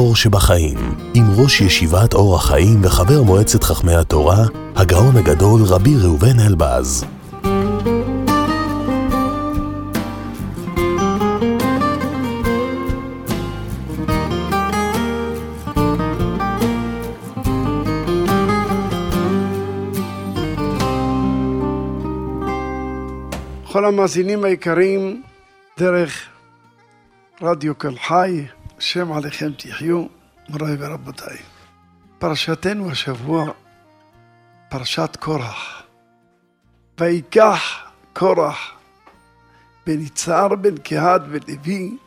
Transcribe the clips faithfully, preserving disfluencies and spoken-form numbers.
האור שבחיים, עם ראש ישיבת אור החיים וחבר מועצת חכמי התורה, הגאון הגדול רבי ראובן אלבז. כל המאזינים היקרים דרך רדיו קול חי, שם עליכם תחיו, מוריי ורבותיי. פרשתנו השבוע, פרשת קורח. ויקח קורח בן יצהר בן קהת ולוי,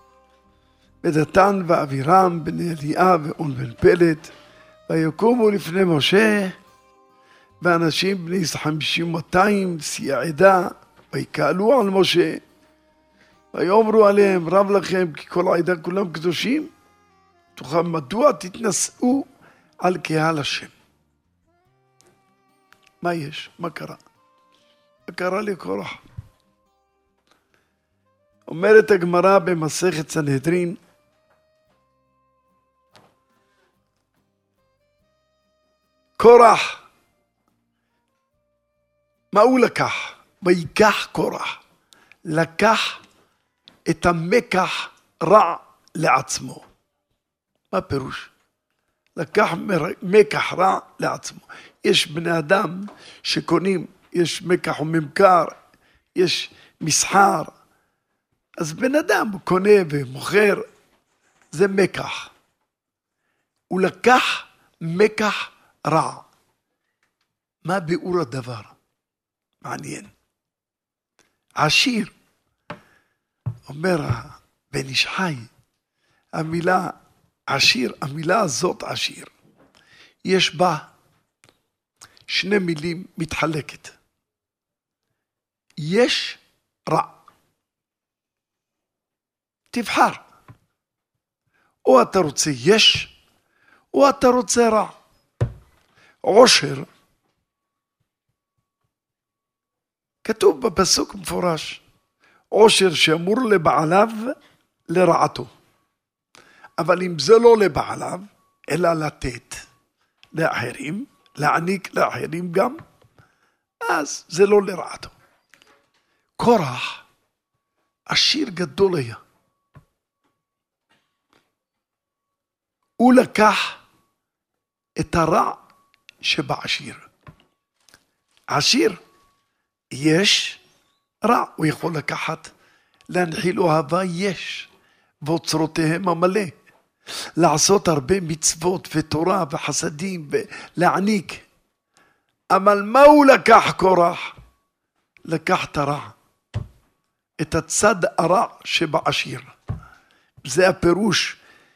ודתן ואבירם בן אליאב ואון בן פלט, ויקומו לפני משה, ואנשים בני חמישים ומאתיים נשיאי עדה, ויקהלו על משה, ויאמרו עליהם רב לכם כי כל העדה כולם קדושים, תוכם מדוע תתנשאו על קהל השם. מה יש? מה קרה? מה קרה לקורח? אומרת הגמרא במסכת סנהדרין, קורח, מה הוא לקח? ויקח קורח, לקח את המקח רע לעצמו. מה פירוש? לקח מקח רע לעצמו. יש בני אדם שקונים, יש מקח וממכר, יש מסחר. אז בן אדם קונה ומוכר, זה מקח. הוא לקח מקח רע. מה ביאור הדבר? מעניין. עשיר, אומר בן איש חי, המילה עשיר, המילה הזאת עשיר, יש בה שני מילים מתחלקת. יש רע. תבחר. או אתה רוצה יש, או אתה רוצה רע. עושר, כתוב בפסוק מפורש, עושר שאמור לבעליו לרעתו. אבל אם זה לא לבעליו, אלא לתת לאחרים, להעניק לאחרים גם, אז זה לא לרעתו. קורח, עשיר גדול היה. הוא לקח את הרע שבעשיר. עשיר, יש רע, הוא יכול לקחת, להנחיל אוהבה יש, ואוצרותיהם המלא, לעשות הרבה מצוות ותורה וחסדים ולהעניק. אבל מה הוא לקח קורח? לקח את הרע, את הצד הרע שבעשיר. זה הפירוש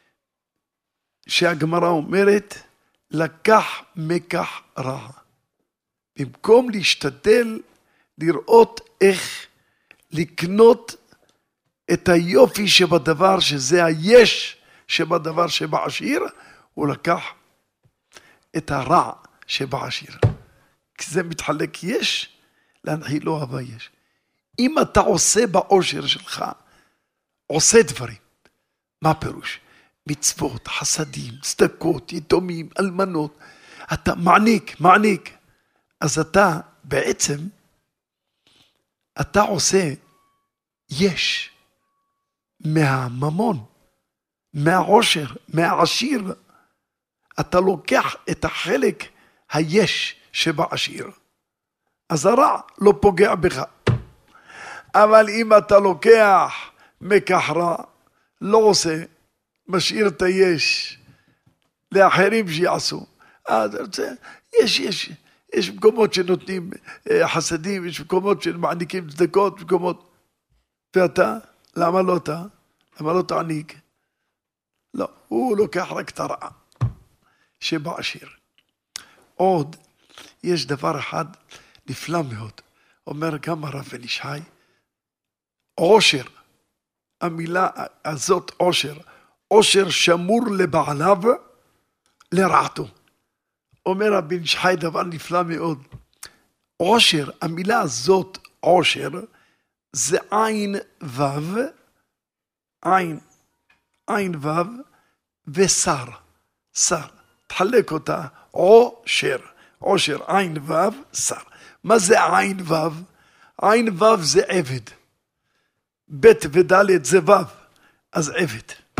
שהגמרא אומרת, לקח מקח רע. במקום להשתדל לראות איך לקנות את היופי שבדבר, שזה היש שבדבר שבעשיר, הוא לקח את הרע שבעשיר. כי זה מתחלק יש, להנחיל לו אהבה יש. אם אתה עושה בעושר שלך, עושה דברים, מה פירוש? מצוות, חסדים, צדקות, יתומים, אלמנות, אתה מעניק, מעניק. אז אתה בעצם, אתה עושה יש מהממון, מהעושר, מהעשיר. אתה לוקח את החלק היש שבעשיר. אז הרע לא פוגע בך. אבל אם אתה לוקח מקח רע, לא עושה, משאיר את היש לאחרים שיעשו. אז יש, יש. יש מקומות שנותנים חסדים, יש מקומות שמעניקים צדקות, מקומות. ואתה, למה לא אתה? למה לא תעניק? לא, הוא לוקח רק את הרע שבעשיר. עוד, יש דבר אחד נפלא מאוד, אומר גם הרב בן איש חי, עושר, המילה הזאת עושר, עושר שמור לבעליו לרעתו. אומר רב בן איש חי דבר נפלא מאוד. עושר, המילה הזאת עושר, זה עין וו, עין, עין וו, ושר, שר, תחלק אותה, עושר, עושר, עין וו, שר. מה זה עין וו? עין וו זה עבד. ב' וד' זה וו, אז עבד.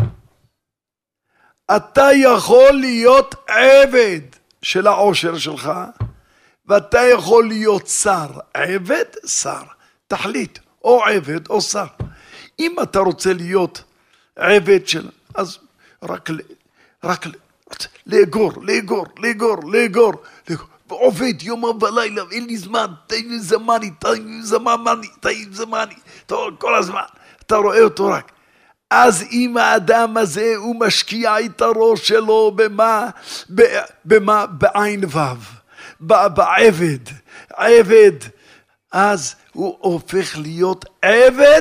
אתה יכול להיות עבד של העושר שלך, ואתה יכול להיות שר, עבד, שר. תחליט, או עבד או שר. אם אתה רוצה להיות עבד של, אז רק, רק לאגור, לאגור, לאגור, לאגור, ועובד יום ולילה, אין לי זמן, תן לי זמני, תן לי זמני, תן לי זמני, כל הזמן, אתה רואה אותו רק. אז אם האדם הזה הוא משקיע את הראש שלו במה, במה, בעין וו, בעבד, עבד, אז הוא הופך להיות עבד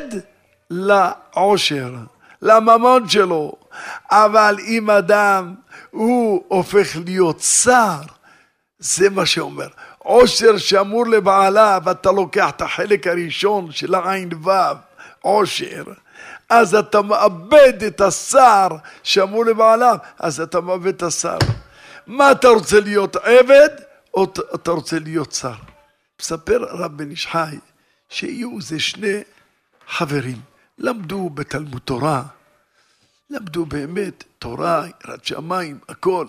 לעושר, לממון שלו. אבל אם אדם הוא הופך להיות שר, זה מה שאומר, עושר שאמור לבעלה, ואתה לוקח את החלק הראשון של העין וו, עושר, אז אתה מאבד את השר שאמור לבעליו, אז אתה מאבד את השר. מה אתה רוצה להיות עבד, או אתה רוצה להיות שר? מספר רב בן איש חי, שיהיו זה שני חברים, למדו בתלמוד תורה, למדו באמת תורה, יראת שמיים, הכל.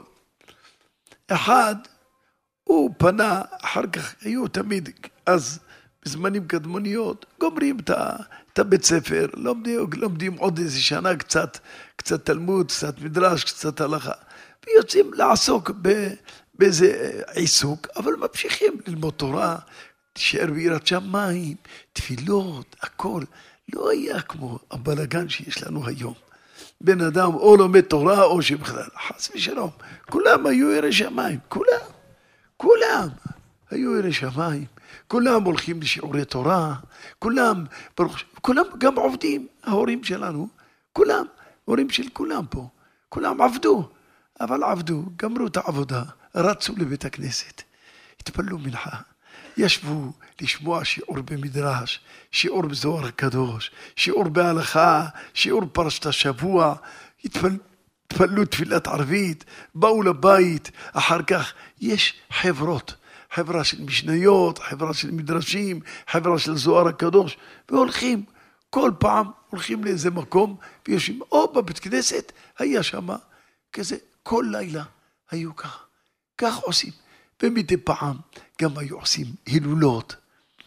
אחד, הוא פנה, אחר כך היו תמיד, אז בזמנים קדמוניות, גומרים את, את הבית ספר, לומדים, לומדים עוד איזה שנה קצת, קצת תלמוד, קצת מדרש, קצת הלכה, ויוצאים לעסוק ב, באיזה עיסוק, אבל ממשיכים ללמוד תורה, תשאר ביראת שמיים, תפילות, הכל. לא היה כמו הבלגן שיש לנו היום. בן אדם או לומד תורה או שבכלל, חס ושלום. כולם היו יראי שמיים, כולם, כולם היו יראי שמיים. כולם הולכים לשיעורי תורה, כולם, כולם גם עובדים, ההורים שלנו, כולם, הורים של כולם פה, כולם עבדו, אבל עבדו, גמרו את העבודה, רצו לבית הכנסת, התפללו מנחה, ישבו לשמוע שיעור במדרש, שיעור בזוהר הקדוש, שיעור בהלכה, שיעור פרשת השבוע, התפל... התפללו תפילת ערבית, באו לבית, אחר כך יש חברות, חברה של משניות, חברה של מדרשים, חברה של זוהר הקדוש, והולכים, כל פעם הולכים לאיזה מקום, ויושבים, או בבית כנסת, היה שם, כזה, כל לילה היו ככה, כך עושים, ומדי פעם גם היו עושים הילולות.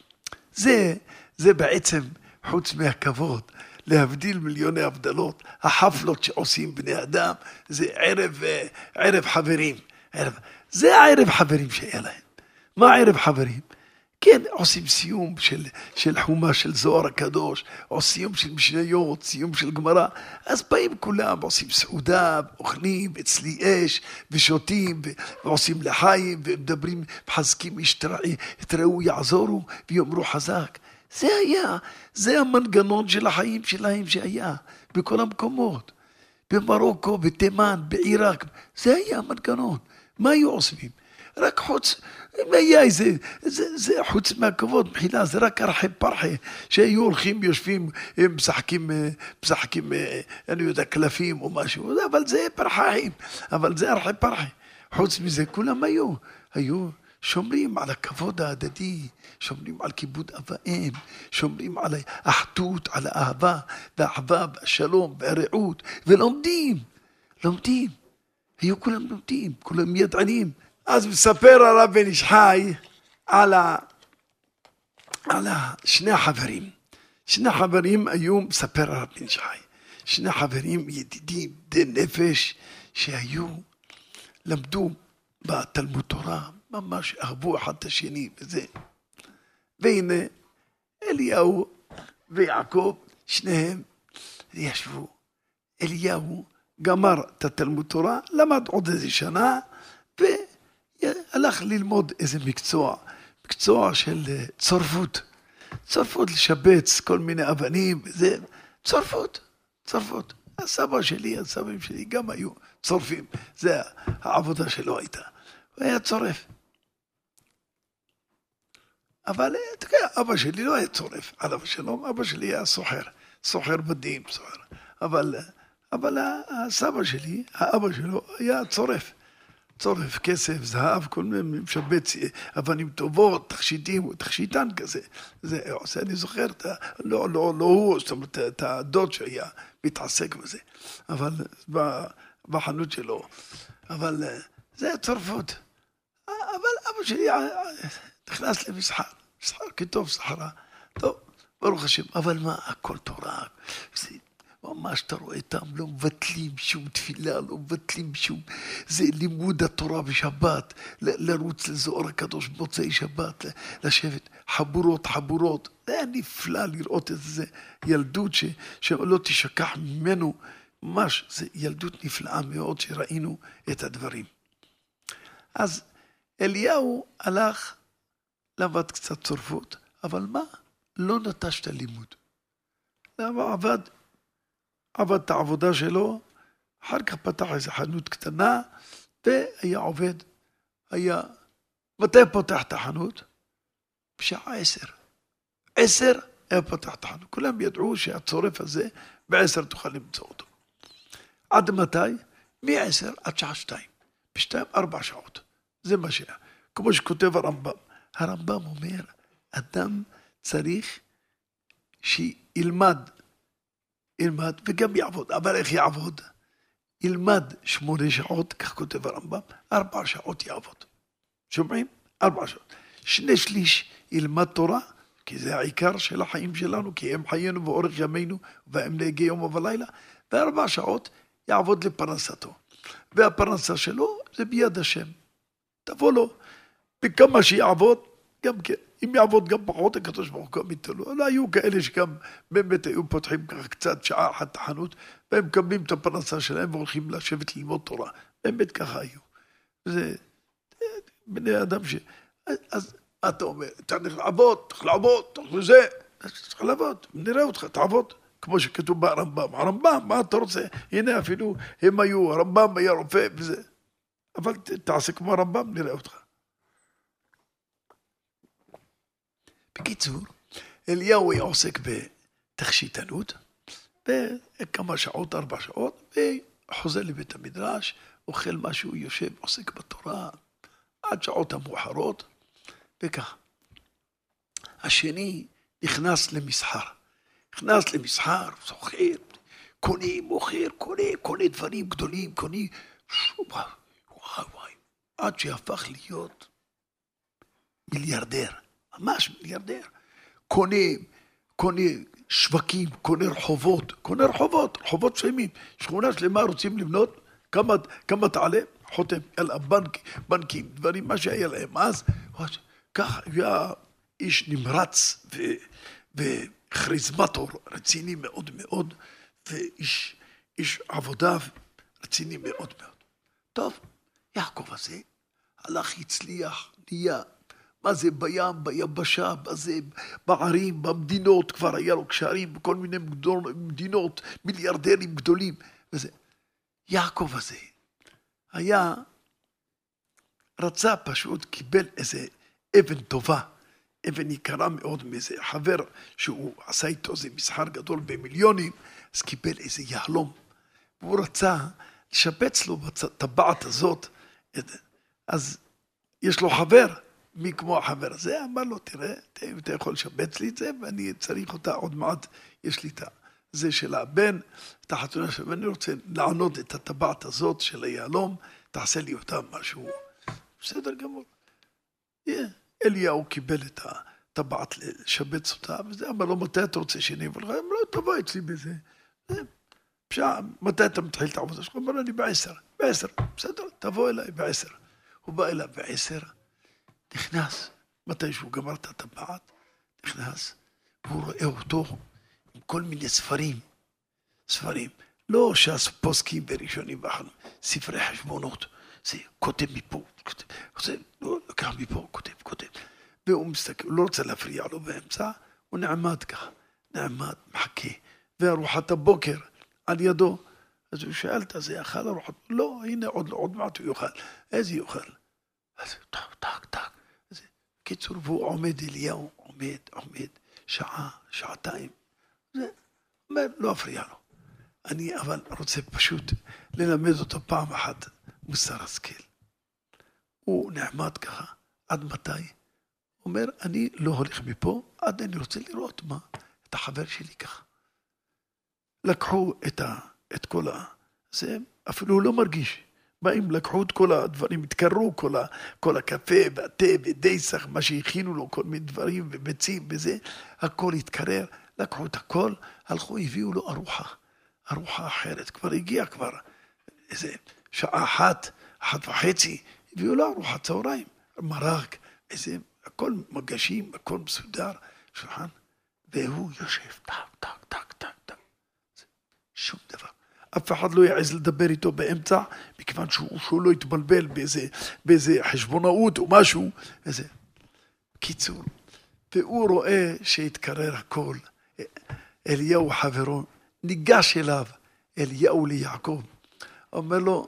זה, זה בעצם, חוץ מהכבוד, להבדיל מיליוני הבדלות, החפלות שעושים בני אדם, זה ערב, ערב חברים, ערב, זה הערב חברים שהיה להם. מה ערב חברים? כן, עושים סיום של, של חומה של זוהר הקדוש, או סיום של משניות, סיום של גמרא, אז באים כולם, עושים סעודה, אוכלים, אצלי אש, ושותים, ועושים לחיים, ומדברים, מחזקים, יתראו, יעזורו, ויאמרו חזק. זה היה, זה המנגנון של החיים שלהם שהיה, בכל המקומות. במרוקו, בתימן, בעיראק, זה היה המנגנון. מה היו עושים? רק חוץ, אם היה איזה, זה, זה חוץ מהכבוד, מבחינה, זה רק ארחי פרחי, שהיו הולכים, יושבים, הם משחקים, משחקים, אני יודע, קלפים או משהו, אבל זה פרחיים, אבל זה ארחי פרחי. חוץ מזה, כולם היו, היו שומרים על הכבוד ההדדי, שומרים על כיבוד אב ואם, שומרים על האחדות, על האהבה, והאחווה, והשלום, והרעות, ולומדים, לומדים. היו כולם לומדים, כולם ידענים. אז מספר הרב בן איש חי על, ה... על ה... שני החברים. שני חברים היו, מספר הרב בן איש חי, שני חברים ידידים, די נפש, שהיו, למדו בתלמוד תורה, ממש אהבו אחד את השני וזה. והנה, אליהו ויעקב, שניהם ישבו. אליהו גמר את התלמוד תורה, למד עוד איזה שנה, והלך ללמוד איזה מקצוע, מקצוע של צורפות. צורפות לשבץ כל מיני אבנים, וזה צורפות, צורפות. הסבא שלי, הסבים שלי גם היו צורפים, זה העבודה שלו הייתה. הוא היה צורף. אבל תקע, אבא שלי לא היה צורף, על אבא שלו, אבא שלי היה סוחר, סוחר בדים, סוחר. אבל אבל הסבא שלי, האבא שלו, היה צורף. צורף, כסף, זהב, כל מיני משבץ, אבנים טובות, תכשיטים, תכשיטן כזה. זה עושה, אני זוכר, לא, לא, לא הוא, זאת אומרת, את הדוד שהיה מתעסק בזה. אבל בחנות שלו. אבל זה צורפות. אבל אבא שלי נכנס למסחר, מסחר כתוב סחרה. טוב, ברוך השם, אבל מה, הכל תורה. זה ממש אתה רואה אותם, לא מבטלים שום תפילה, לא מבטלים שום, זה לימוד התורה בשבת, ל- לרוץ לזוהר הקדוש במוצאי שבת, לשבת חבורות חבורות, זה היה נפלא לראות את זה, ילדות ש- שלא תשכח ממנו, ממש, זה ילדות נפלאה מאוד שראינו את הדברים. אז אליהו הלך, למד קצת צורפות, אבל מה? לא נטש את הלימוד. למה עבד? עבד את העבודה שלו, אחר כך פתח איזו חנות קטנה, והיה עובד, היה, מתי פותח את החנות? בשעה עשר. עשר היה פותח את החנות. כולם ידעו שהצורף הזה, בעשר תוכל למצוא אותו. עד מתי? מעשר עד שעה שתיים. בשתיים, ארבע שעות. זה מה שהיה. כמו שכותב הרמב"ם. הרמב"ם אומר, אדם צריך שילמד, ילמד וגם יעבוד. אבל איך יעבוד? ילמד שמונה שעות, כך כותב הרמב"ם, ארבע שעות יעבוד. שומעים? ארבע שעות. שני שליש ילמד תורה, כי זה העיקר של החיים שלנו, כי הם חיינו באורך ימינו, והם נהגי יום ובלילה, וארבע שעות יעבוד לפרנסתו. והפרנסה שלו זה ביד השם. תבוא לו, בכמה שיעבוד, גם כן. אם יעבוד גם פחות, הקדוש ברוך הוא ייתן לו. לא היו כאלה שגם באמת היו פותחים ככה קצת שעה אחת החנות, והם מקבלים את הפרנסה שלהם והולכים לשבת ללמוד תורה. באמת ככה היו. זה בני אדם ש... אז מה אתה אומר? צריך לעבוד, צריך לעבוד, צריך לזה. צריך לעבוד, נראה אותך, תעבוד. כמו שכתוב ברמב"ם. הרמב"ם, מה אתה רוצה? הנה אפילו הם היו, הרמב"ם היה רופא וזה. אבל תעשה כמו הרמב"ם, נראה אותך. בקיצור, אליהו היה עוסק בתכשיטנות, וכמה שעות, ארבע שעות, וחוזר לבית המדרש, אוכל משהו, יושב, עוסק בתורה, עד שעות המאוחרות, וכך. השני נכנס למסחר. נכנס למסחר, סוחר, קונה, מוכר, קונה, קונה דברים גדולים, קונה, וואי, וואי, וואי, עד שהפך להיות מיליארדר. ממש מיליארדר. קונה, קונה שווקים, קונה רחובות, קונה רחובות, רחובות שלמים. שכונה שלמה רוצים לבנות, כמה, כמה תעלה? חותם, יאללה, בנק, בנקים, דברים, מה שהיה להם. אז, כך היה איש נמרץ ו, וכריזמטור רציני מאוד מאוד, ואיש איש עבודה רציני מאוד מאוד. טוב, יעקב הזה הלך, הצליח, נהיה, מה זה בים, ביבשה, בזה, בערים, במדינות, כבר היה לו קשרים, בכל מיני מדינות, מיליארדרים גדולים, וזה. יעקב הזה היה, רצה פשוט, קיבל איזה אבן טובה, אבן יקרה מאוד מאיזה חבר, שהוא עשה איתו איזה מסחר גדול במיליונים, אז קיבל איזה יהלום, והוא רצה לשפץ לו בטבעת הזאת, אז יש לו חבר, מי כמו החבר הזה, אמר לו, תראה, אתה יכול לשבץ לי את זה, ואני צריך אותה עוד מעט, יש לי את זה של הבן, את החתונה של, ואני רוצה לענות את הטבעת הזאת של היהלום, תעשה לי אותה משהו, בסדר גמור. Yeah. אליהו קיבל את הטבעת לשבץ אותה, וזה אמר לו, מתי אתה רוצה שאני אבוא לך? אמר לו, תבוא אצלי בזה. פשעה, מתי אתה מתחיל את העבודה שלך? אמר לו, אני בעשר, בעשר, בסדר, תבוא אליי בעשר. הוא בא אליו בעשר, נכנס, מתי שהוא גמר את הטבעת, נכנס, והוא רואה אותו עם כל מיני ספרים, ספרים, לא שהפוסקים בראשונים ואחרונים, ספרי חשבונות, זה כותב מפה, כותב, כותב, לא, לקח מפה, כותב, כותב, והוא מסתכל, הוא לא רוצה להפריע לו באמצע, הוא נעמד ככה, נעמד, מחכה, וארוחת הבוקר על ידו, אז הוא שאל את זה, אכל ארוחת, לא, הנה עוד לא, עוד מעט הוא יאכל, איזה יאכל? אז טק, טק, טק, קיצור, והוא עומד, אליהו עומד, עומד, שעה, שעתיים, זה אומר, לא אפריע לו. אני אבל רוצה פשוט ללמד אותו פעם אחת מוסר השכל. הוא נעמד ככה, עד מתי? אומר, אני לא הולך מפה, עד אני רוצה לראות מה, את החבר שלי ככה. לקחו את, ה, את כל ה... זה אפילו הוא לא מרגיש. באים, לקחו את כל הדברים, התקררו כל, ה, כל הקפה והתה ודייסח, מה שהכינו לו, כל מיני דברים וביצים וזה, הכל התקרר, לקחו את הכל, הלכו, הביאו לו ארוחה, ארוחה אחרת, כבר הגיע כבר איזה שעה אחת, אחת וחצי, הביאו לו ארוחת צהריים, מרק, איזה, הכל מגשים, הכל מסודר, שולחן, והוא יושב, טק, טק, טק, טק, טק, שום דבר. אף אחד לא יעז לדבר איתו באמצע, מכיוון שהוא, שהוא לא יתבלבל באיזה, באיזה חשבונאות או משהו, איזה. קיצור, והוא רואה שהתקרר הכל, אליהו חברו, ניגש אליו, אליהו ליעקב, אומר לו,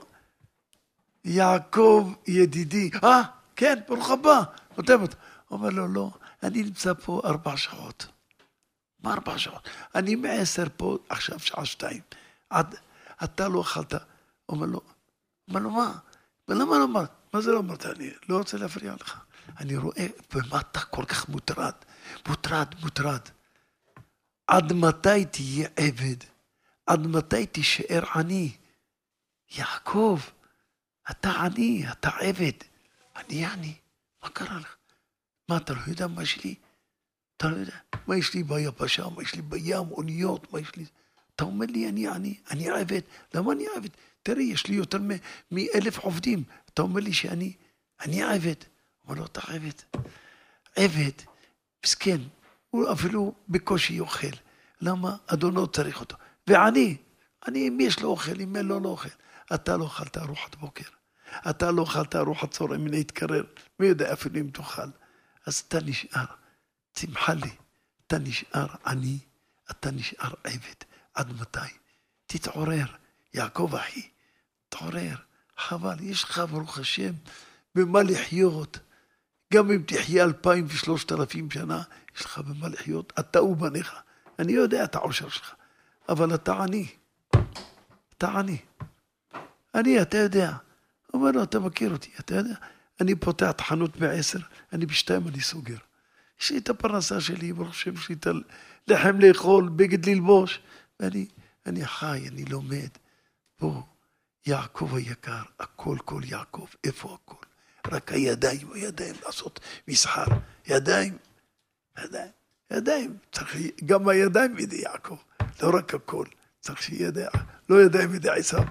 יעקב ידידי, אה, כן, ברוך הבא, נותן אותו. אומר לו, לא, אני נמצא פה ארבע שעות. מה ארבע שעות? אני מעשר פה, עכשיו שעה שתיים. עד, אתה לא אכלת. אומר לו, אומר לו, מה? למה לא אמרת? מה זה לא אמרת? אני לא רוצה להפריע לך. אני רואה במה אתה כל כך מוטרד. מוטרד, מוטרד. עד מתי תהיה עבד? עד מתי תישאר עני? יעקב, אתה עני, אתה עבד. אני עני. מה קרה לך? מה, אתה לא יודע מה יש לי? אתה לא יודע. מה יש לי ביבשה? מה יש לי בים? אוניות? מה יש לי? אתה אומר לי, אני עני, אני עבד. למה אני עבד? תראי, יש לי יותר מאלף עובדים. אתה אומר לי שאני, אני עבד. אבל לא, אתה עבד. עבד, מסכן, הוא אפילו בקושי אוכל. למה? אדונו צריך אותו. ועני, אני, אם יש לו אוכל, אם אין לו לא אוכל. אתה לא אכלת ארוחת בוקר. אתה לא אכלת ארוחת צהריים, מן התקרר. מי יודע אפילו אם תאכל. אז אתה נשאר, צמחה לי, אתה נשאר עני, אתה נשאר עבד. עד מתי? תתעורר, יעקב אחי, תתעורר, חבל, יש לך ברוך השם במה לחיות, גם אם תחיה אלפיים ושלושת אלפים שנה, יש לך במה לחיות, אתה ובניך, אני יודע את העושר שלך, אבל אתה עני, אתה עני, אני, אתה יודע, אומר לו, אתה מכיר אותי, אתה יודע, אני פותח את החנות בעשר, אני בשתיים, אני סוגר, יש לי את הפרנסה שלי, ברוך השם, יש לי את לחם לאכול, בגד ללבוש, ואני, אני חי, אני לומד. פה, יעקב היקר, הכל כל יעקב, איפה הכל? רק הידיים, הידיים לעשות מסחר. ידיים, ידיים, ידיים. צריך, גם הידיים ידי יעקב, לא רק הכל. צריך שידע, לא ידיים ידי עשיו.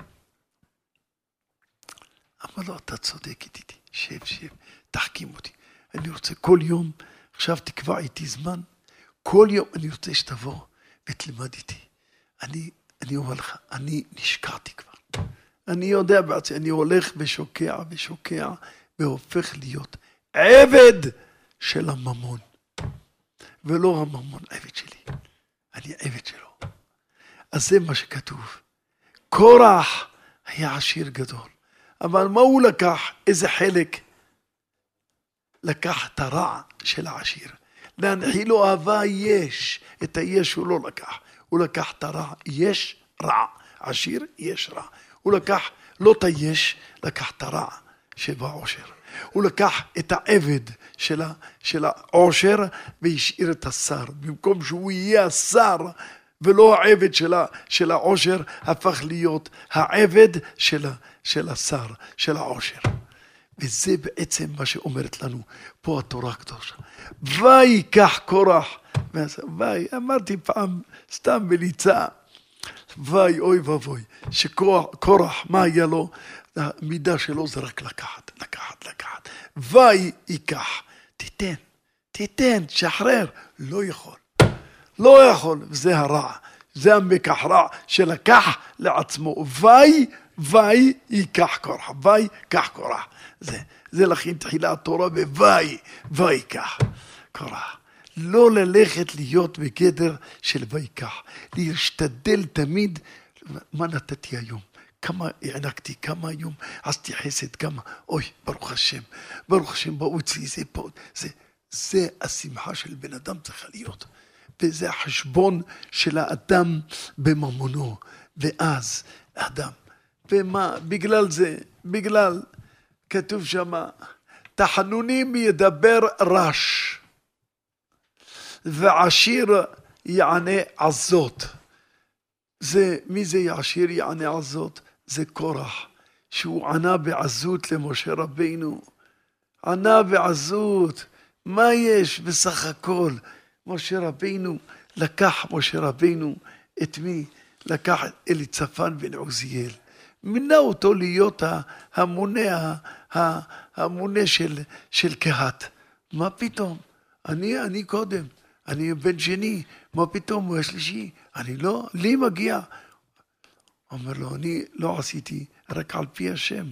אבל לא, אתה צודק איתי, שב, שב, תחכים אותי. אני רוצה כל יום, עכשיו תקבע איתי זמן, כל יום אני רוצה שתבוא ותלמד איתי. אני, אני אומר לך, אני נשקעתי כבר. אני יודע בעצמי, אני הולך ושוקע ושוקע, והופך להיות עבד של הממון. ולא הממון עבד שלי. אני עבד שלו. אז זה מה שכתוב. קורח היה עשיר גדול. אבל מה הוא לקח? איזה חלק? לקח את הרע של העשיר. להנחילו אהבה יש. את היש הוא לא לקח. הוא לקח את הרע. יש רע. עשיר יש רע. הוא לקח לא את היש, לקח את הרע שבעושר. הוא לקח את העבד של, ה, של העושר והשאיר את השר. במקום שהוא יהיה השר ולא העבד של, ה, של העושר, הפך להיות העבד של, ה, של השר, של העושר. וזה בעצם מה שאומרת לנו פה התורה הקדושה. ויקח קורח, ויי, אמרתי פעם סתם בליצה, ויי אוי ובוי, שקורח מה היה לו? המידה שלו זה רק לקחת, לקחת, לקחת. ויי ייקח, תיתן, תיתן, שחרר, לא יכול, לא יכול, וזה הרע, זה המקח רע שלקח לעצמו, ויי, ויי ייקח קורח, ויי קח קורח. זה, זה לכן תחילה התורה בוואי, וואי כך, קורח. לא ללכת להיות בגדר של וואי כך, להשתדל תמיד, מה נתתי היום? כמה הענקתי, כמה היום עשיתי חסד, כמה, אוי, ברוך השם, ברוך השם, באו אצלי, זה פה, זה, זה השמחה של בן אדם צריכה להיות. וזה החשבון של האדם בממונו. ואז אדם, ומה, בגלל זה, בגלל, כתוב שמה, תחנונים ידבר רש, ועשיר יענה עזות. זה, מי זה יעשיר יענה עזות? זה קורח, שהוא ענה בעזות למשה רבינו. ענה בעזות, מה יש בסך הכל? משה רבינו, לקח משה רבינו את מי? לקח את אליצפן בן עוזיאל. מינה אותו להיות המונה, המונה של, של קהת. מה פתאום? אני, אני קודם. אני בן שני, מה פתאום הוא השלישי? אני לא, לי מגיע. אומר לו, אני לא עשיתי רק על פי השם.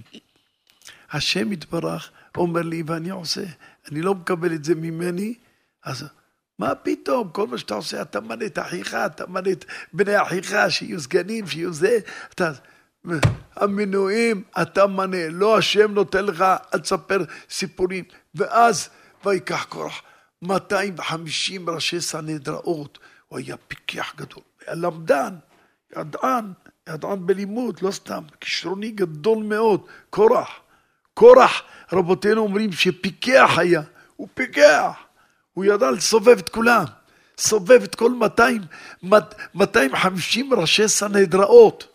השם יתברך, אומר לי ואני עושה. אני לא מקבל את זה ממני, אז מה פתאום? כל מה שאתה עושה, אתה מנה את אחיך, אתה מנה את בני אחיך, שיהיו סגנים, שיהיו זה. אתה, המנועים, אתה מנה, לא השם נותן לך, אל תספר סיפורים. ואז, ויקח קורח. מאתיים וחמישים ראשי סנהדראות, הוא היה פיקח גדול, היה למדן, ידען, ידען בלימוד, לא סתם, כישרוני גדול מאוד, קורח, קורח, רבותינו אומרים שפיקח היה, הוא פיקח, הוא ידע לסובב את כולם, סובב את כל מאתיים וחמישים ראשי סנהדראות.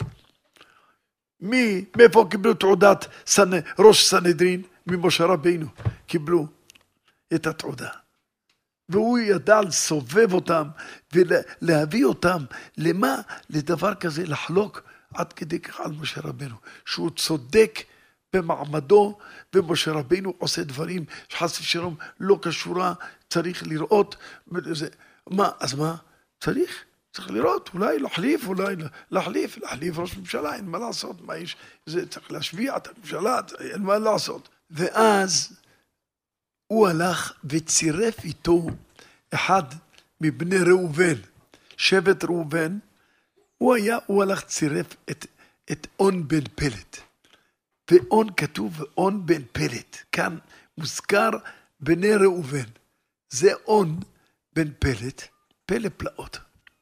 מי, מאיפה קיבלו תעודת סנה, ראש סנהדרין? ממשה רבינו קיבלו את התעודה. והוא ידע לסובב אותם ולהביא אותם למה? לדבר כזה, לחלוק עד כדי כך על משה רבינו, שהוא צודק במעמדו, ומשה רבינו עושה דברים שחס ושלום לא קשורה, צריך לראות. זה, מה, אז מה? צריך? צריך לראות, אולי להחליף, אולי להחליף, להחליף ראש ממשלה, אין מה לעשות, מה יש? זה צריך להשביע את הממשלה, אין מה לעשות. ואז הוא הלך וצירף איתו אחד מבני ראובן, שבט ראובן, הוא היה, הוא הלך צירף את, את און בן פלט. ואון כתוב און בן פלט, כאן מוזכר בני ראובן. זה און בן פלט, פלא פלאות.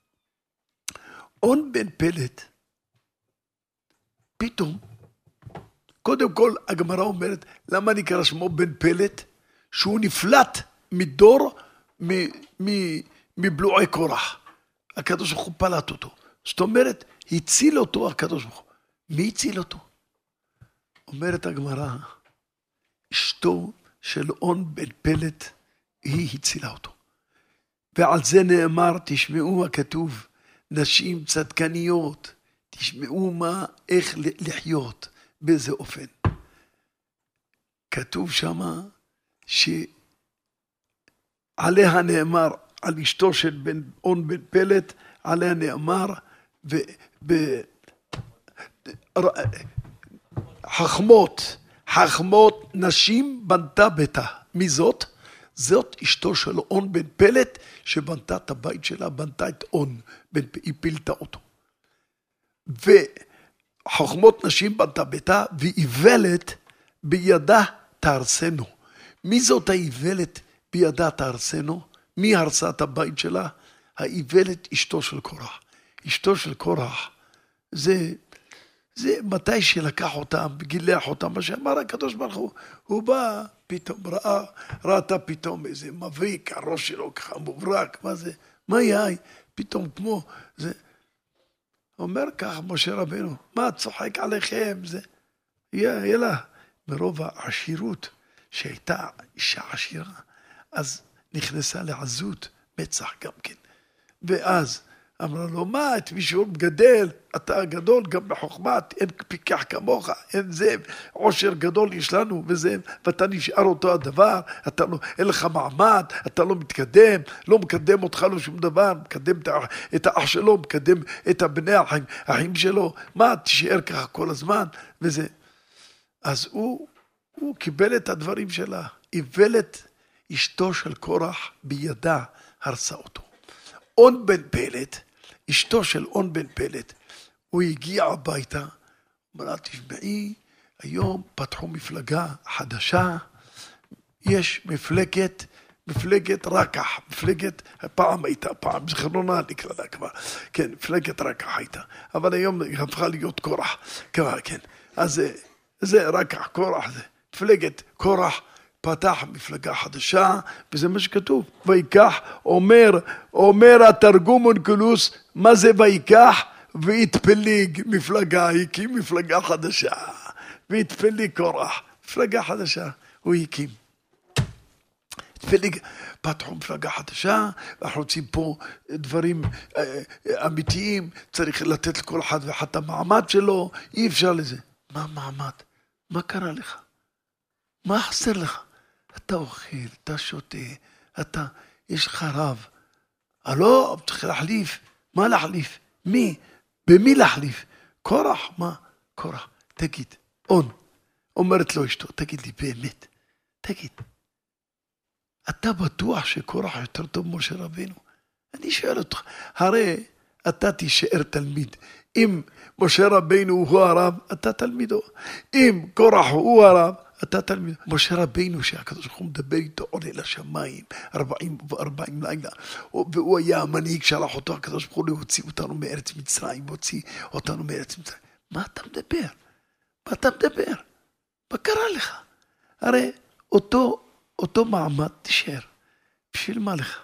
און בן פלט, פתאום, קודם כל הגמרא אומרת, למה נקרא שמו בן פלט? שהוא נפלט מדור, מבלועי קורח. הקדוש ברוך הוא פלט אותו. זאת אומרת, הציל אותו הקדוש ברוך הוא. מי הציל אותו? אומרת הגמרא, אשתו של און בן פלט, היא הצילה אותו. ועל זה נאמר, תשמעו מה כתוב, נשים צדקניות, תשמעו מה, איך לחיות, באיזה אופן. כתוב שמה, שעליה נאמר, על אשתו של בן, און בן פלט, עליה נאמר, חכמות, חכמות נשים בנתה ביתה. מי זאת? זאת אשתו של און בן פלט, שבנתה את הבית שלה, בנתה את און, היא פילתה אותו. וחכמות נשים בנתה ביתה, ואיוולת בידה תהרסנו. מי זאת האיוולת בידה תהרסנו? מי הרסה את הבית שלה? האיוולת אשתו של קורח. אשתו של קורח, זה, זה מתי שלקח אותם, גילח אותם, מה שאמר הקדוש ברוך הוא, הוא בא, פתאום ראה, ראתה פתאום איזה מבריק, הראש שלו ככה מוברק, מה זה? מה יהיה? פתאום כמו, זה, אומר כך משה רבינו, מה צוחק עליכם? זה, יאללה, מרוב העשירות, שהייתה אישה עשירה, אז נכנסה לעזות, מצח גם כן. ואז אמרה לו, מה, את מישהו מגדל, אתה גדול גם בחוכמה, אין פיקח כמוך, אין זה, עושר גדול יש לנו וזה, ואתה נשאר אותו הדבר, אתה לא, אין לך מעמד, אתה לא מתקדם, לא מקדם אותך לו שום דבר, מקדם את האח שלו, מקדם את הבני האחים, האחים שלו, מה, תשאר ככה כל הזמן, וזה. אז הוא, הוא קיבל את הדברים שלה, איוולת אשתו של קורח בידה הרסה אותו. און בן פלט, אשתו של און בן פלט, הוא הגיע הביתה, אמרה, תשמעי, היום פתחו מפלגה חדשה, יש מפלגת מפלגת רקח, מפלגת, פעם הייתה, פעם, זכרונה נקרא לה כבר, כן, מפלגת רקח הייתה, אבל היום היא הפכה להיות קורח, כבר, כן, אז זה, זה רקח, קורח, זה, מפלגת קורח, פתח מפלגה חדשה, וזה מה שכתוב, ויקח, אומר, אומר התרגום אונקלוס, מה זה ויקח? והתפליג מפלגה, הקים מפלגה חדשה, והתפליג קורח, מפלגה חדשה, הוא הקים. התפליג, פתחו מפלגה חדשה, ואנחנו רוצים פה דברים אמיתיים, צריך לתת לכל אחד ואחד את המעמד שלו, אי אפשר לזה. מה המעמד? מה קרה לך? מה חסר לך? אתה אוכל, אתה שותה, אתה, יש לך רב. הלא, צריך להחליף. מה להחליף? מי? במי להחליף? קורח, מה? קורח, תגיד, און. אומרת לו אשתו, תגיד לי באמת, תגיד, אתה בטוח שקורח יותר טוב משה רבינו? אני שואל אותך, הרי אתה תישאר תלמיד. אם משה רבינו הוא הרב, אתה תלמידו. אם קורח הוא הרב, אתה תלמיד. משה רבינו שהקדוש ברוך הוא מדבר איתו עולה לשמיים ארבעים וארבעים לילה, והוא היה המנהיג שלח אותו הקדוש ברוך הוא להוציא אותנו מארץ מצרים, הוציא אותנו מארץ מצרים. מה אתה מדבר? מה אתה מדבר? מה קרה לך? הרי אותו, אותו מעמד תישאר. בשביל מה לך?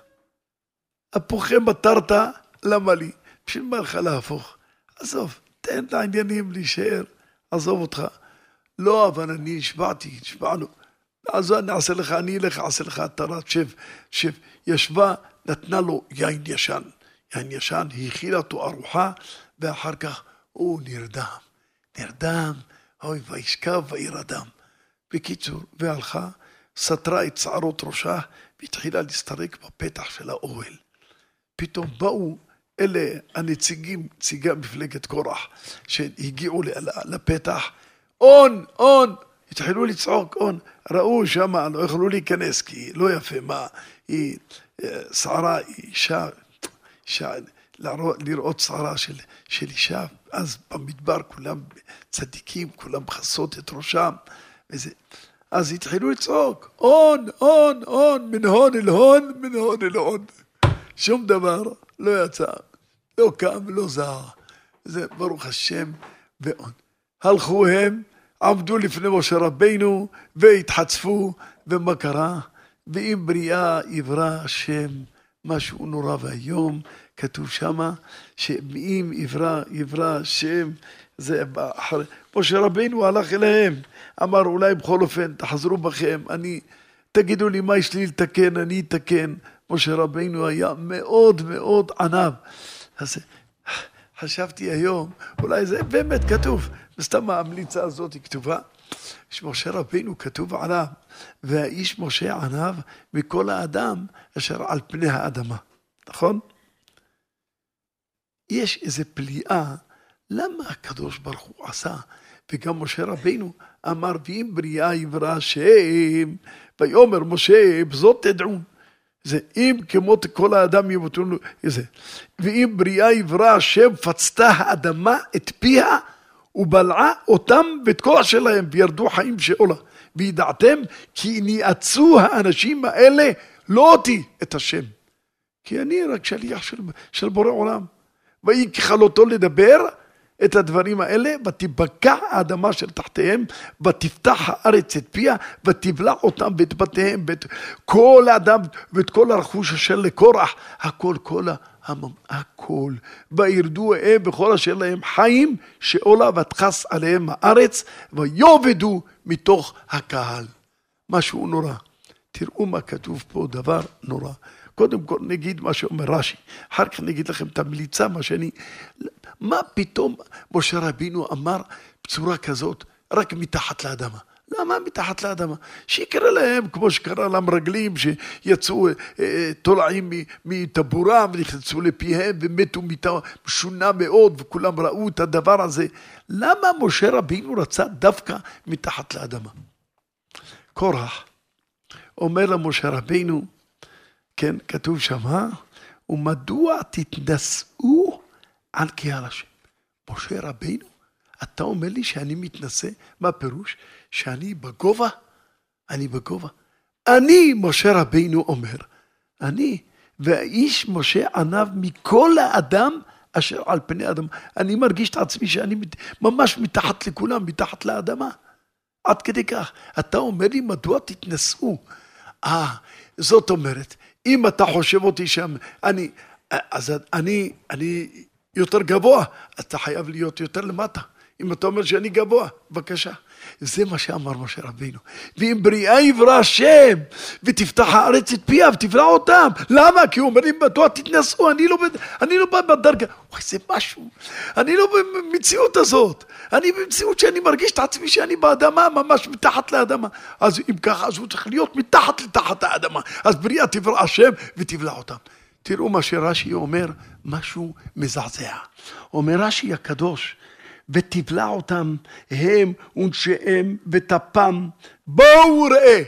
הפוכם בתרת, למה לי? בשביל מה לך להפוך? עזוב, תן לעניינים להישאר, עזוב אותך. לא, אבל אני נשבעתי, נשבענו. אז אני אעשה לך, אני אלך, אעשה לך תרת, שב, שב. ישבה, נתנה לו יין ישן. יין ישן, היא הכילה אותו ארוחה, ואחר כך הוא נרדם. נרדם, אוי, וישכב וירדם. בקיצור, והלכה, סתרה את שערות ראשה, והתחילה להסתרק בפתח של האוהל. פתאום באו אלה הנציגים, נציגי מפלגת קורח, שהגיעו לפתח, און, און, התחילו לצעוק, און, ראו שמה, לא יכלו להיכנס, כי לא יפה, מה, היא, שערה, היא אישה, אישה, לראות שערה של, של אישה, אז במדבר כולם צדיקים, כולם חסות את ראשם, וזה, אז התחילו לצעוק, און, און, און, מן הון אל הון, מן הון אל הון, שום דבר לא יצא, לא קם, לא זהר, זה ברוך השם ואון. הלכו הם, עמדו לפני משה רבינו, והתחצפו, ומה קרה? ואם בריאה יברא השם, משהו נורא והיום, כתוב שמה, שאם יברא, יברא השם, זה אחרי, משה רבינו הלך אליהם, אמר אולי בכל אופן, תחזרו בכם, אני, תגידו לי מה יש לי לתקן, אני אתקן. משה רבינו היה מאוד מאוד ענב. אז חשבתי היום, אולי זה באמת כתוב, וסתם ההמליצה הזאת היא כתובה, שמשה רבינו כתוב עליו, והאיש משה ענב מכל האדם אשר על פני האדמה, נכון? יש איזו פליאה, למה הקדוש ברוך הוא עשה, וגם משה רבינו אמר, ואם בריאה יברא השם, ויאמר משה, בזאת תדעו, זה אם כמות כל האדם ימותו לו, זה. ואם בריאה יברא השם, פצתה האדמה את פיה, ובלעה אותם ואת כל שלהם, וירדו חיים שאולה. וידעתם כי ניעצו האנשים האלה, לא אותי את השם. כי אני רק שליח של, של בורא עולם. ויהי ככלותו לדבר את הדברים האלה, ותבקע האדמה של תחתיהם, ותפתח הארץ את פיה, ותבלע אותם ואת בתיהם, ואת כל האדם, ואת כל הרכוש אשר לקורח, הכל, כל המם, הכל. וירדו הם בכל אשר להם חיים, שאולה ותחס עליהם הארץ, ויובדו מתוך הקהל. משהו נורא. תראו מה כתוב פה, דבר נורא. קודם כל נגיד מה שאומר רש"י, אחר כך נגיד לכם את המליצה, מה שאני, מה פתאום משה רבינו אמר בצורה כזאת, רק מתחת לאדמה? למה מתחת לאדמה? שיקרא להם כמו שקרא למרגלים שיצאו אה, תולעים מטבורם ונכנסו לפיהם ומתו מיתה משונה מאוד וכולם ראו את הדבר הזה. למה משה רבינו רצה דווקא מתחת לאדמה? קורח אומר למשה רבינו, כן, כתוב שמה, ומדוע תתנשאו על קהל השם? משה רבינו, אתה אומר לי שאני מתנשא, מה פירוש? שאני בגובה? אני בגובה. אני, משה רבינו אומר, אני, והאיש משה ענב מכל האדם אשר על פני אדם. אני מרגיש את עצמי שאני ממש מתחת לכולם, מתחת לאדמה. עד כדי כך. אתה אומר לי, מדוע תתנסו? אה, זאת אומרת, אם אתה חושב אותי שם, אני, אז אני, אני יותר גבוה, אתה חייב להיות יותר למטה. אם אתה אומר שאני גבוה, בבקשה. זה מה שאמר משה רבינו. ואם בריאה יברא השם, ותפתח הארץ את פיה, ותבלע אותם. למה? כי הוא אומר, אם מדוע תתנסו, אני לא, אני לא בא בדרגה. וואי, זה משהו. אני לא במציאות הזאת. אני במציאות שאני מרגיש את עצמי שאני באדמה, ממש מתחת לאדמה. אז אם ככה, אז הוא צריך להיות מתחת לתחת האדמה. אז בריאה תברא השם, ותבלע אותם. תראו מה שרש"י אומר, משהו מזעזע. אומר רש"י הקדוש, ותבלע אותם הם ונשיהם וטפם. בואו ראה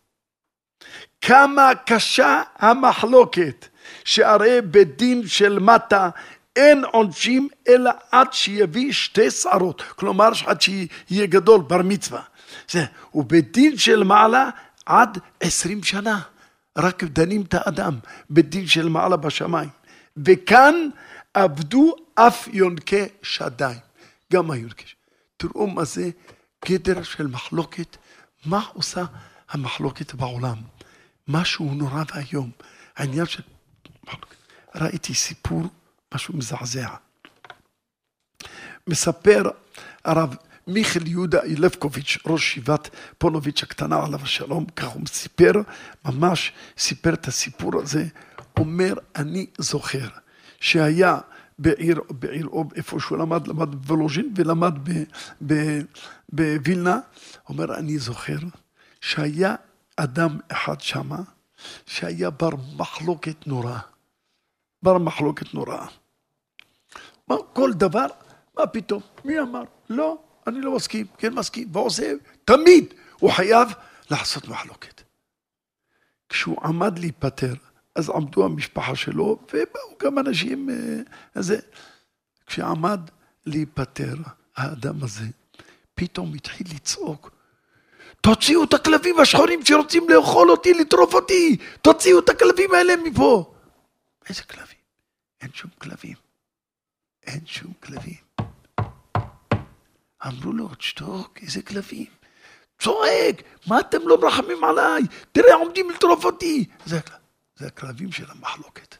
כמה קשה המחלוקת, שהרי בדין של מטה אין עונשים אלא עד שיביא שתי שערות, כלומר עד שיהיה גדול בר מצווה. זה, ובדין של מעלה עד עשרים שנה, רק דנים את האדם בדין של מעלה בשמיים. וכאן עבדו אף יונקי שדיים. גם היונקש. תראו מה זה גדר של מחלוקת. מה עושה המחלוקת בעולם? משהו נורא והיום. העניין של מחלוקת. ראיתי סיפור, משהו מזעזע. מספר הרב מיכאל יהודה לבקוביץ', ראש ישיבת פונוביץ' הקטנה עליו השלום, כך הוא סיפר, ממש סיפר את הסיפור הזה. אומר, אני זוכר שהיה בעיר, בעיר, איפה שהוא למד, למד בוולוז'ין ולמד בווילנה. אומר, אני זוכר שהיה אדם אחד שמה, שהיה בר מחלוקת נורא. בר מחלוקת נורא. מה, כל דבר, מה פתאום? מי אמר? לא, אני לא מסכים, כן מסכים, ועושה, תמיד הוא חייב לעשות מחלוקת. כשהוא עמד להיפטר, אז עמדו המשפחה שלו, ובאו גם אנשים, אז כשעמד להיפטר, האדם הזה, פתאום התחיל לצעוק, תוציאו את הכלבים השחורים שרוצים לאכול אותי, לטרוף אותי, תוציאו את הכלבים האלה מפה. איזה כלבים? אין שום כלבים. אין שום כלבים. אמרו לו, תשתוק, איזה כלבים? צועק, מה אתם לא מרחמים עליי? תראה, עומדים לטרוף אותי. זה הכלבים. זה הכלבים של המחלוקת.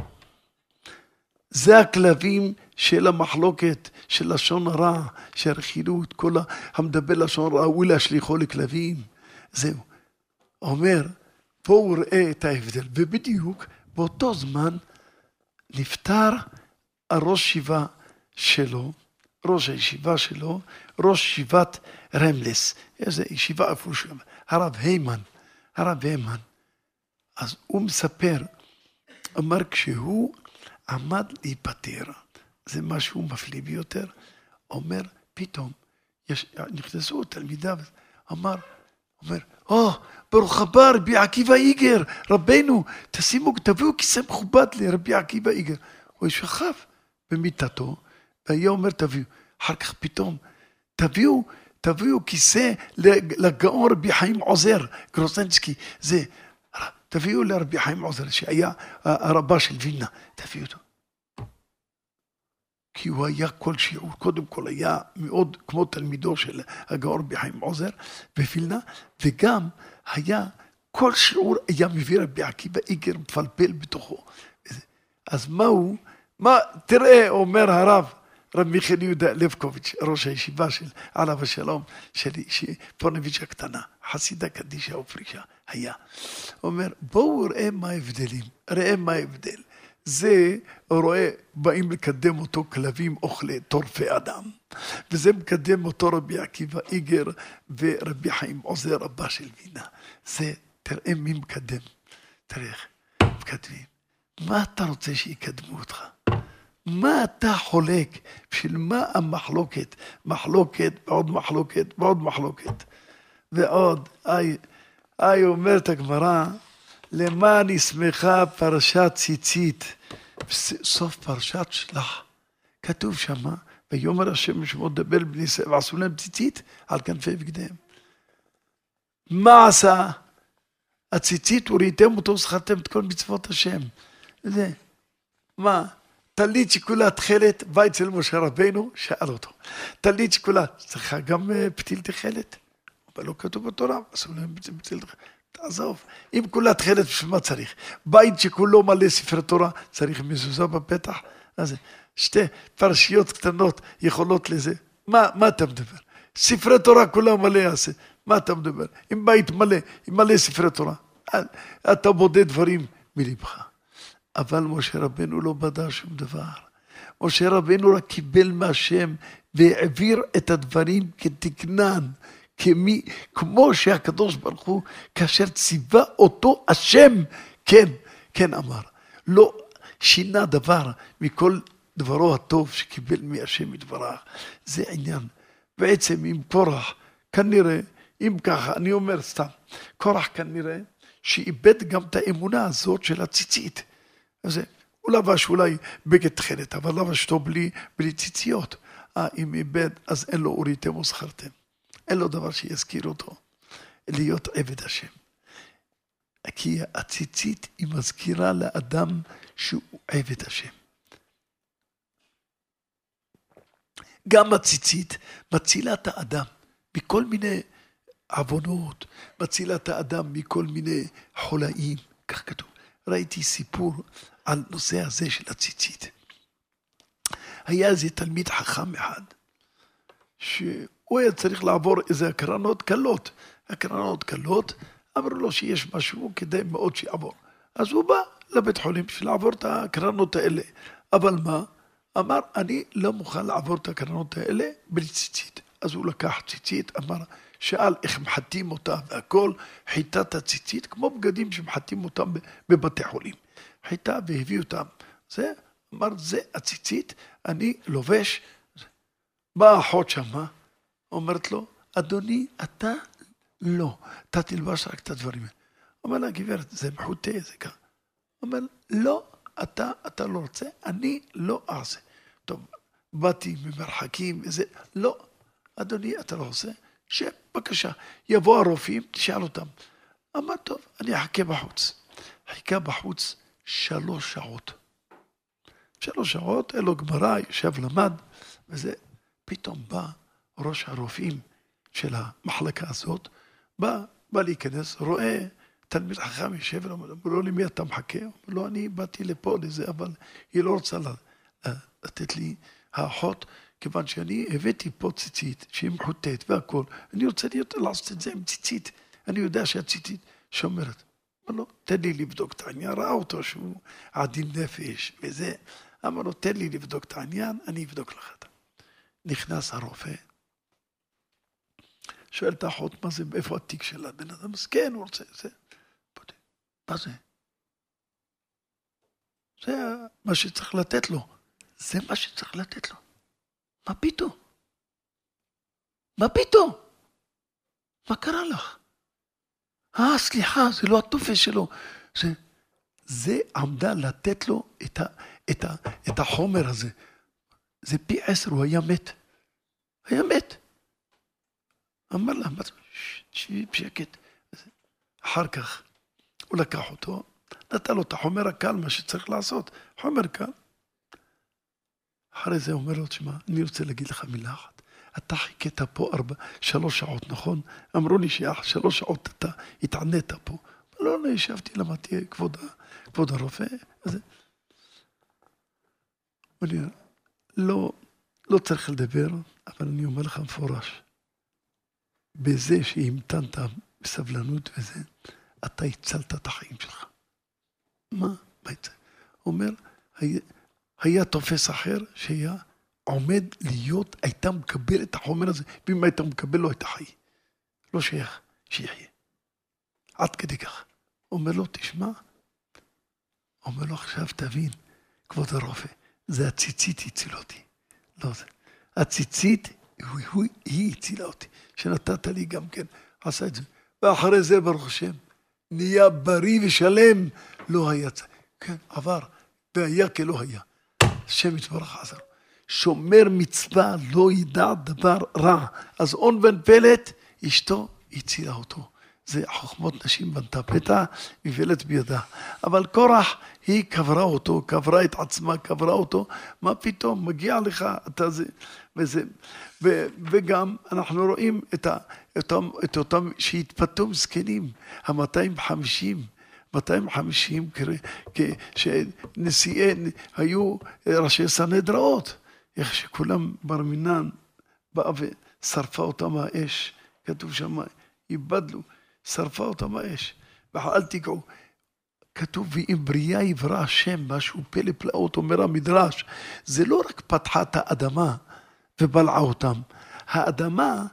זה הכלבים של המחלוקת, של לשון הרע, של רכילות, כל המדבר לשון רע, הוא להשליחו לכלבים. זהו. אומר, בואו ראה את ההבדל. ובדיוק באותו זמן נפטר הראש ישיבה שלו, ראש הישיבה שלו, ראש ישיבת רמלס. איזה ישיבה איפה שהוא, הרב הימן, הרב הימן. אז הוא מספר, אמר, כשהוא עמד להיפטר, זה משהו מפליא ביותר, אומר, פתאום, יש, נכנסו תלמידיו, אמר, אומר, או, oh, ברוך הבא, רבי עקיבא איגר, רבנו, תשימו, תביאו כיסא מכובד לרבי עקיבא איגר. הוא שכב במיטתו, והיה אומר, תביאו, אחר כך פתאום, תביאו, תביאו כיסא לגאון רבי חיים עוזר, גרוזנסקי, זה, תביאו לרבי חיים עוזר, שהיה הרבה של וילנה, תביאו אותו. כי הוא היה כל שיעור, קודם כל היה מאוד כמו תלמידו של הגאון רבי חיים עוזר בווילנה, וגם היה, כל שיעור היה מביא רבי עקיבא איגר מפלפל בתוכו. אז מה הוא, מה, תראה, אומר הרב, רב מיכאל יהודה לבקוביץ', ראש הישיבה של עליו השלום, של פונוביץ' הקטנה, חסידה קדישה ופרישה, היה. אומר, בואו ראה מה ההבדלים, ראה מה ההבדל. זה רואה, באים לקדם אותו כלבים אוכלי טורפי אדם. וזה מקדם אותו רבי עקיבא איגר ורבי חיים עוזר רבה של וינה. זה, תראה מי מקדם. תראה, מקדמים. מה אתה רוצה שיקדמו אותך? מה אתה חולק? בשביל מה המחלוקת? מחלוקת, בעוד מחלוקת, בעוד מחלוקת. ועוד, איי, איי אומרת הגמרא, למען ישמחה פרשת ציצית, סוף פרשת שלח. כתוב שמה, ויאמר השם שמות דבר בני ישראל, ועשו להם ציצית על כנפי בגדיהם. מה עשה הציצית וראיתם אותו וזכרתם את כל מצוות השם. זה, מה? טלית שכולה תכלת, בא אצל משה רבינו, שאל אותו. טלית שכולה, צריכה גם פתיל תכלת? אבל לא כתוב בתורה, אסור להם פתיל תכלת. תעזוב, אם כולה תכלת, בשביל מה צריך? בית שכולו מלא ספרי תורה, צריך מזוזה בפתח? אז שתי פרשיות קטנות יכולות לזה. מה, מה אתה מדבר? ספרי תורה כולם מלא יעשה. מה אתה מדבר? אם בית מלא, אם מלא ספרי תורה, אתה בודד דברים מלבך. אבל משה רבנו לא בדע שום דבר. משה רבנו רק קיבל מהשם והעביר את הדברים כתקנן, כמי, כמו שהקדוש ברוך הוא, כאשר ציווה אותו השם, כן, כן אמר. לא שינה דבר מכל דברו הטוב שקיבל מהשם יתברך. זה עניין. בעצם עם קורח, כנראה, אם ככה, אני אומר סתם, קורח כנראה שאיבד גם את האמונה הזאת של הציצית. אז הוא לבש אולי בגד תכלת, אבל לבש אותו בלי, בלי ציציות. אה, אם איבד, אז אין לו וראיתם וזכרתם. אין לו דבר שיזכיר אותו, להיות עבד השם. כי הציצית היא מזכירה לאדם שהוא עבד השם. גם הציצית מצילה את האדם מכל מיני עוונות, מצילה את האדם מכל מיני חולאים, כך כתוב. ראיתי סיפור על נושא הזה של הציצית. היה איזה תלמיד חכם אחד, שהוא היה צריך לעבור איזה הקרנות קלות. הקרנות קלות, אמרו לו שיש משהו כדי מאוד שיעבור. אז הוא בא לבית חולים בשביל לעבור את הקרנות האלה. אבל מה? אמר, אני לא מוכן לעבור את הקרנות האלה בלי ציצית. אז הוא לקח ציצית, אמר, שאל איך מחתים אותה והכל, חיטה את הציצית, כמו בגדים שמחתים אותם בבתי חולים. חיטה והביא אותם. זה, אמר, זה הציצית, אני לובש. באה אחות שמה, אומרת לו, אדוני, אתה לא, אתה תלבש רק את הדברים. אומר לה, גברת, זה מחוטה, זה כך. אומר, לא, אתה, אתה לא רוצה, אני לא אעשה. טוב, באתי ממרחקים, וזה, לא, אדוני, אתה לא עושה, שבבקשה, יבוא הרופאים, תשאל אותם. אמר, טוב, אני אחכה בחוץ. חיכה בחוץ שלוש שעות. שלוש שעות, אלו גמרא, יושב למד, וזה, פתאום בא ראש הרופאים של המחלקה הזאת, בא, בא להיכנס, רואה תלמיד חכם יושב, אומר לו, למי אתה מחכה? אומר לו, אני באתי לפה לזה, אבל היא לא רוצה לתת לי האחות, כיוון שאני הבאתי פה ציצית, שהיא מחוטאת והכל, אני רוצה להיות, לעשות את זה עם ציצית, אני יודע שהציצית שומרת. אמר לו, תן לי לבדוק את העניין, ראה אותו שהוא עדין נפש וזה, אמר לו, תן לי לבדוק את העניין, אני אבדוק לך את זה. נכנס הרופא, שואל את האחות, מה זה, איפה התיק שלה? בן אדם, אז כן, הוא רוצה, זה. מה זה? זה מה שצריך לתת לו. זה מה שצריך לתת לו. מה פתאום? מה פתאום? מה קרה לך? אה, סליחה, זה לא הטופס שלו. זה, זה עמדה לתת לו את, ה, את, ה, את החומר הזה. זה פי עשר, הוא היה מת. היה מת. אמר לה, שבי בשקט. אחר כך הוא לקח אותו, נתן לו את החומר הקל, מה שצריך לעשות. חומר קל. אחרי זה אומר לו, תשמע, אני רוצה להגיד לך מילה אחת. אתה חיכית פה ארבע, שלוש שעות, נכון? אמרו לי ששלוש שעות אתה התענית פה. לא, לא, ישבתי, למדתי, כבוד, כבוד הרופא. אז... אני לא, לא צריך לדבר, אבל אני אומר לך מפורש. בזה שהמתנת בסבלנות וזה, אתה הצלת את החיים שלך. מה? מה יצא? הוא אומר, היה, היה תופס אחר שהיה עומד להיות, הייתה מקבל את החומר הזה, ואם הייתה מקבל לו את החיים. לא שייך, שיחיה. עד כדי כך. הוא אומר לו, תשמע, הוא אומר לו, עכשיו תבין, כבוד הרופא, זה הציצית הצילה אותי. לא זה. הציצית, היא, היא, היא הצילה אותי. שנתת לי גם כן, עשה את זה. ואחרי זה, ברוך השם, נהיה בריא ושלם, לא היה. כן, עבר, והיה כלא היה. השם יתברך עזר. שומר מצווה לא ידע דבר רע. אז און בן פלט, אשתו הצילה אותו. זה חוכמות נשים בנתה פתע, מבלת בידה. אבל קורח, היא קברה אותו, קברה את עצמה, קברה אותו, מה פתאום, מגיע לך, אתה זה, וזה, ו, וגם אנחנו רואים את, ה, את, אותם, את אותם שהתפתו מסכנים, ה-מאתיים וחמישים, מאתיים וחמישים, שנשיאי, היו ראשי סנהדראות, איך שכולם בר מינן, באה ושרפה אותם האש, כתוב שם, איבדלו, שרפה אותם האש, ואל תיגעו, כתוב, ואם בריאה יברא השם, משהו פלא פלאות, אומר המדרש, זה לא רק פתחה את האדמה ובלעה אותם, האדמה,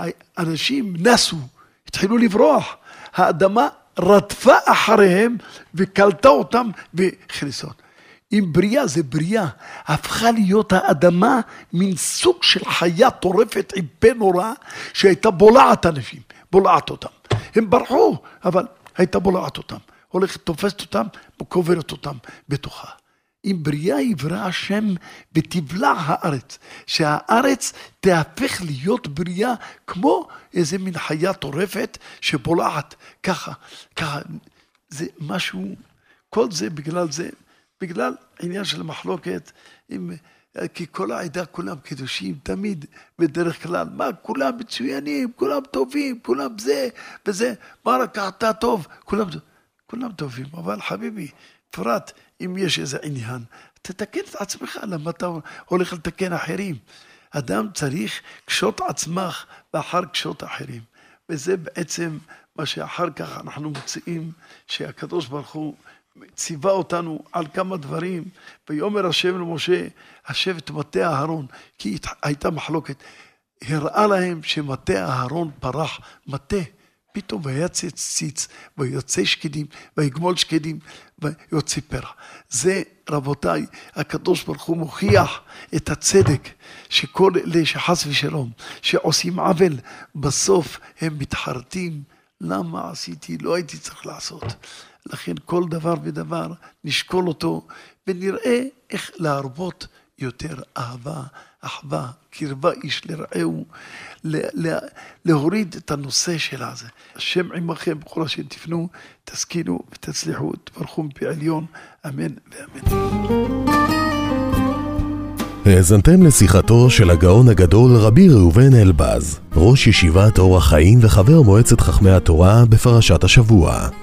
האנשים נסו, התחילו לברוח, האדמה רדפה אחריהם וקלטה אותם בחריסון. אם בריאה זה בריאה, הפכה להיות האדמה מין סוג של חיה טורפת עם פה נורא, שהייתה בולעת אנשים, בולעת אותם. הם ברחו, אבל הייתה בולעת אותם. הולכת תופסת אותם וקוברת אותם בתוכה. אם בריאה יברא השם ותבלע הארץ, שהארץ תהפך להיות בריאה כמו איזה מין חיה טורפת שבולעת ככה, ככה, זה משהו, כל זה בגלל זה, בגלל עניין של מחלוקת, עם, כי כל העדה כולם קדושים, תמיד בדרך כלל, מה כולם מצוינים, כולם טובים, כולם זה וזה, מה רק אתה טוב, כולם, כולם טובים, אבל חביבי, פרט, אם יש איזה עניין, תתקן את עצמך, למה אתה הולך לתקן אחרים? אדם צריך קשות עצמך ואחר קשות אחרים. וזה בעצם מה שאחר כך אנחנו מוצאים שהקדוש ברוך הוא ציווה אותנו על כמה דברים. ויאמר השם למשה, השב את מטה אהרון, כי הייתה מחלוקת. הראה להם שמטה אהרון פרח, מטה, פתאום ויצא ציץ, ויוצא שקדים, ויגמול שקדים, ויוצא פרח. זה רבותיי, הקדוש ברוך הוא מוכיח את הצדק, שכל אלה שחס ושלום, שעושים עוול, בסוף הם מתחרטים, למה עשיתי, לא הייתי צריך לעשות. לכן כל דבר ודבר נשקול אותו, ונראה איך להרבות יותר אהבה, אחווה, קרבה איש לרעהו, להוריד את הנושא של הזה. השם עמכם בכל אשר תפנו, תשכילו ותצליחו, תברכו מפי עליון, אמן ואמן. האזנתם לשיחתו של הגאון הגדול רבי ראובן אלבז, ראש ישיבת אור החיים וחבר מועצת חכמי התורה בפרשת השבוע.